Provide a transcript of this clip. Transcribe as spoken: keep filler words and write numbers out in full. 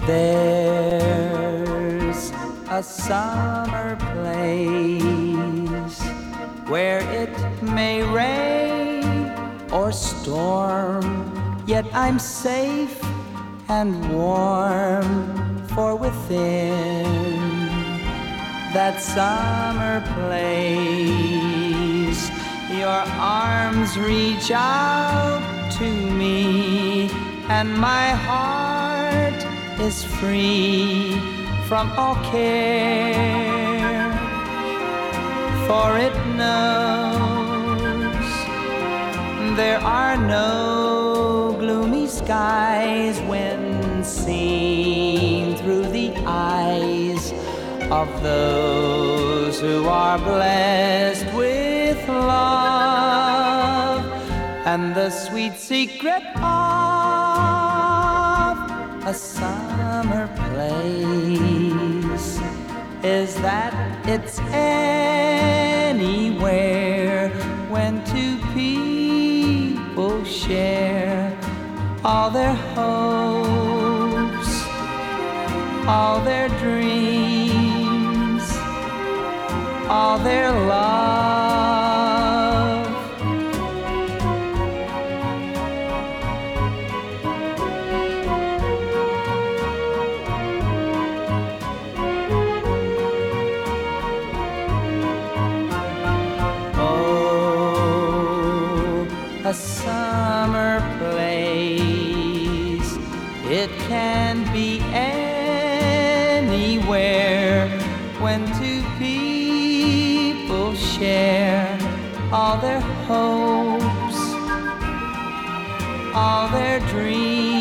There's a summer place where it may rain or storm, yet I'm safe and warm, for within that summer place your arms reach out to me, and my heart is free from all care, for it knows there are no gloomy skies when seen through the eyes of those who are blessed with love. And the sweet secret of a summer place is that it's anywhere when two people share all their hopes, all their dreams, all their love. A summer place, it can be anywhere when two people share all their hopes, all their dreams,